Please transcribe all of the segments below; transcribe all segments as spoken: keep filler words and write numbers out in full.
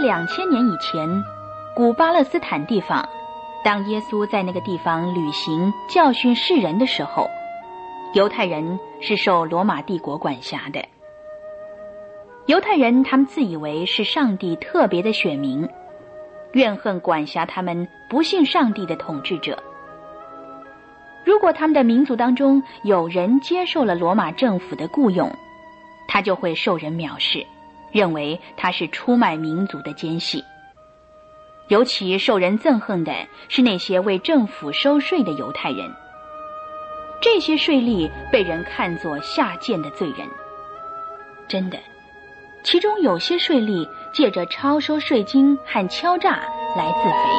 两千年以前，古巴勒斯坦地方，当耶稣在那个地方旅行教训世人的时候，犹太人是受罗马帝国管辖的。犹太人他们自以为是上帝特别的选民，怨恨管辖他们不信上帝的统治者。如果他们的民族当中有人接受了罗马政府的雇佣，他就会受人藐视，认为他是出卖民族的奸细。尤其受人憎恨的是那些为政府收税的犹太人，这些税吏被人看作下贱的罪人。真的，其中有些税吏借着超收税金和敲诈来自肥。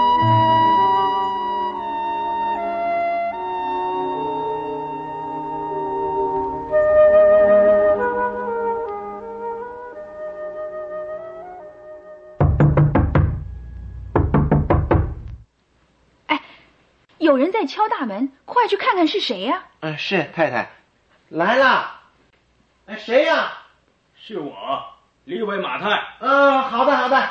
有人在敲大门，快去看看是谁呀、 啊？嗯，是太太，来了。哎，谁呀？ 是我，利未马太。 嗯，好的好的。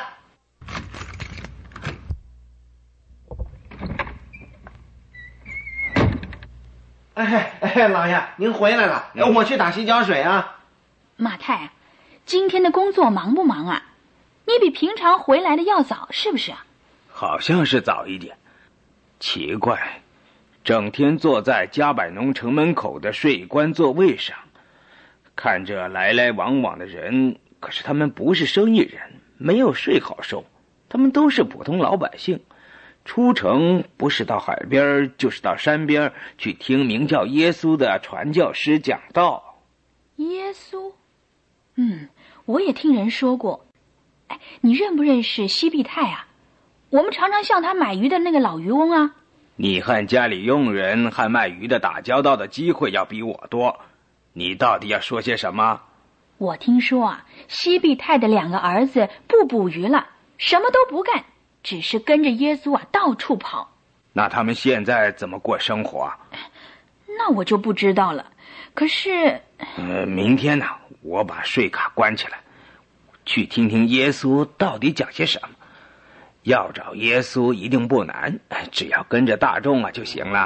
哎哎，老爷，您回来了，嗯、我去打洗脚水啊。 马太，今天的工作忙不忙啊？你比平常回来的要早，是不是啊？ 好像是早一点。奇怪，整天坐在加百农城门口的税官座位上，看着来来往往的人，可是他们不是生意人，没有税好收，他们都是普通老百姓。出城不是到海边，就是到山边去听名叫耶稣的传教师讲道。 耶稣？嗯，我也听人说过。哎，你认不认识西庇太啊？我们常常向他买鱼的那个老渔翁啊。 你和家里佣人和卖鱼的打交道的机会要比我多，你到底要说些什么？ 我听说啊，西庇太的两个儿子不捕鱼了，什么都不干，只是跟着耶稣啊到处跑。 那他们现在怎么过生活啊？ 那我就不知道了。可是呃，明天呢，我把税卡关起来，去听听耶稣到底讲些什么。要找耶稣一定不难，只要跟着大众啊就行了。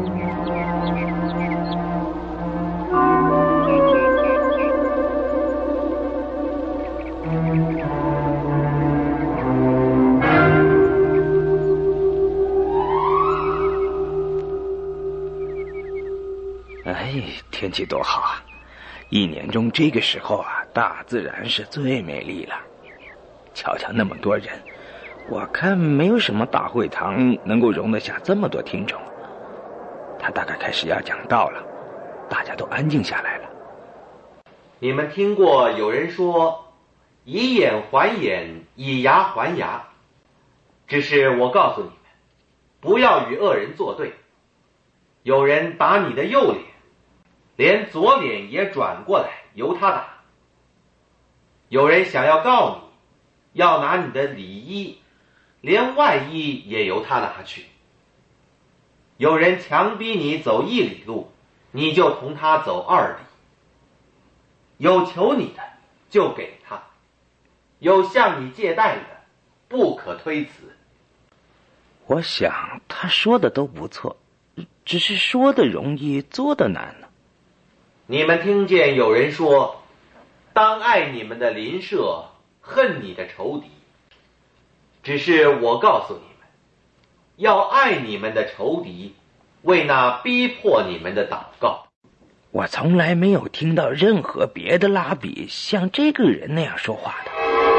哎，天气多好啊！一年中这个时候啊，大自然是最美丽了。瞧瞧那么多人，我看没有什么大会堂能够容得下这么多听众。他大概开始要讲道了，大家都安静下来了。 你们听过有人说以眼还眼，以牙还牙，只是我告诉你们，不要与恶人作对。有人打你的右脸，连左脸也转过来由他打。有人想要告你，要拿你的里衣，连外衣也由他拿去。有人强逼你走一里路，你就同他走二里。有求你的就给他，有向你借贷的不可推辞。 我想他说的都不错，只是说的容易做的难呢。 你们听见有人说，当爱你们的邻舍，恨你的仇敌。只是我告诉你们，要爱你们的仇敌，为那逼迫你们的祷告。 我从来没有听到任何别的拉比像这个人那样说话的。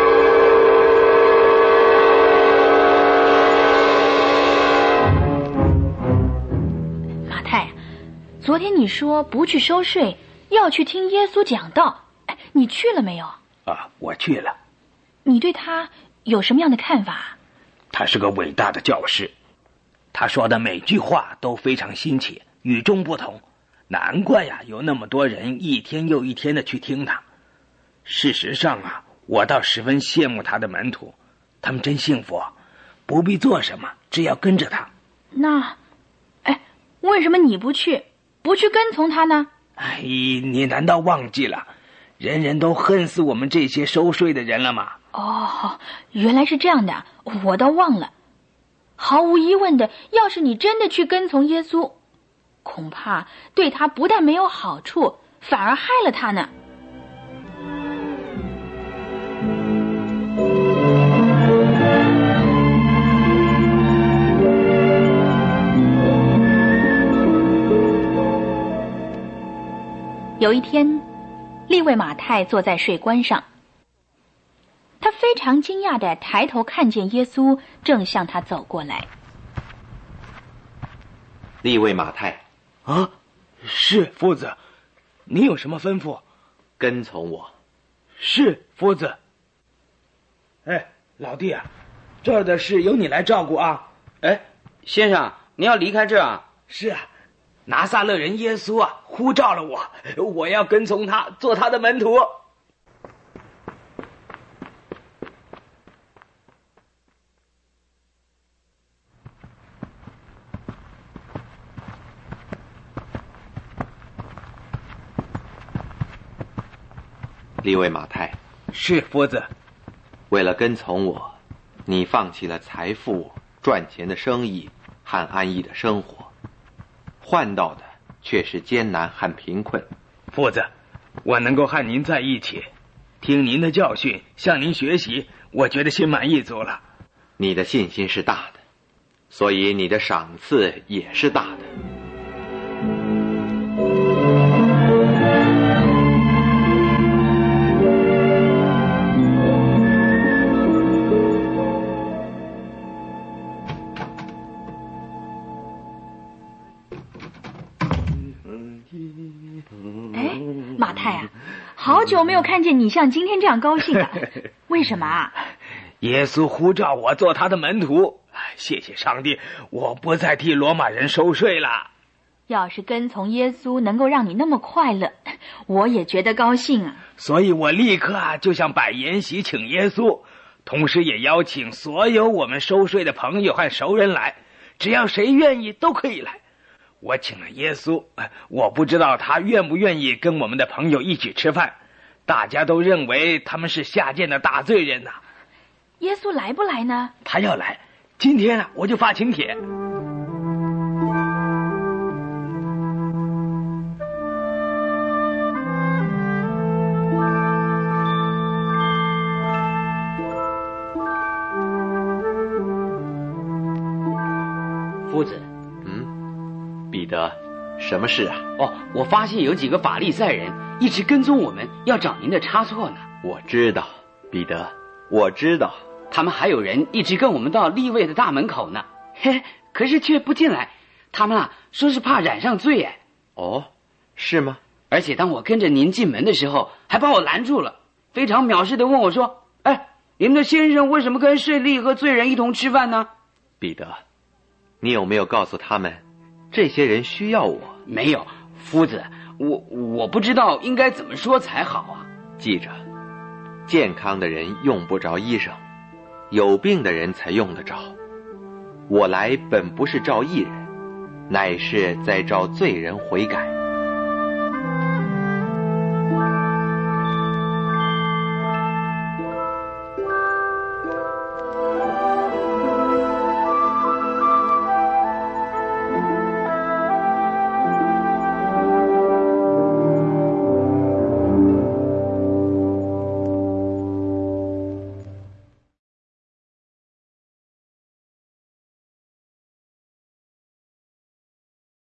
马太，昨天你说不去收税，要去听耶稣讲道，你去了没有？ 啊，我去了。 你对他有什么样的看法？ 他是个伟大的教师，他说的每句话都非常新奇，与众不同，难怪呀，有那么多人一天又一天的去听他。事实上啊，我倒十分羡慕他的门徒，他们真幸福，不必做什么，只要跟着他。 那，哎，为什么你不去，不去跟从他呢？ 哎，你难道忘记了， 人人都恨死我们这些收税的人了吗？ 哦，原来是这样的，我倒忘了。毫无疑问的，要是你真的去跟从耶稣，恐怕对他不但没有好处，反而害了他呢。有一天，利未马太坐在税关上，他非常惊讶地抬头看见耶稣正向他走过来。 利未马太， 啊，是夫子，你有什么吩咐？ 跟从我。 是夫子。哎，老弟啊，这儿的事由你来照顾啊。 哎，先生，你要离开这啊？ 是啊，拿撒勒人耶稣啊呼召了我，我要跟从他，做他的门徒。 利未马太， 是夫子。 为了跟从我，你放弃了财富、赚钱的生意和安逸的生活，换到的却是艰难和贫困。 夫子，我能够和您在一起，听您的教训，向您学习，我觉得心满意足了。 你的信心是大的，所以你的赏赐也是大的。 哎，马太啊，好久没有看见你像今天这样高兴了，为什么啊？ 耶稣呼召我做他的门徒，谢谢上帝，我不再替罗马人收税了。 要是跟从耶稣能够让你那么快乐，我也觉得高兴啊。 所以我立刻啊就想摆筵席请耶稣，同时也邀请所有我们收税的朋友和熟人来，只要谁愿意都可以来。我请了耶稣，我不知道他愿不愿意跟我们的朋友一起吃饭，大家都认为他们是下贱的大罪人呐、啊。 耶稣来不来呢？ 他要来，今天啊我就发请帖。 夫子， 嗯，彼得，什么事啊？ 哦，我发现有几个法利赛人一直跟踪我们，要找您的差错呢。 我知道，彼得，我知道。 他们还有人一直跟我们到利未的大门口呢，嘿，可是却不进来。他们啊，说是怕染上罪哎。 哦，是吗？ 而且当我跟着您进门的时候，还把我拦住了，非常藐视地问我说：“哎，你们的先生为什么跟税吏和罪人一同吃饭呢？” 彼得，你有没有告诉他们，这些人需要我？ 没有，夫子，我我不知道应该怎么说才好啊。 记着，健康的人用不着医生，有病的人才用得着。我来本不是召义人，乃是在召罪人悔改。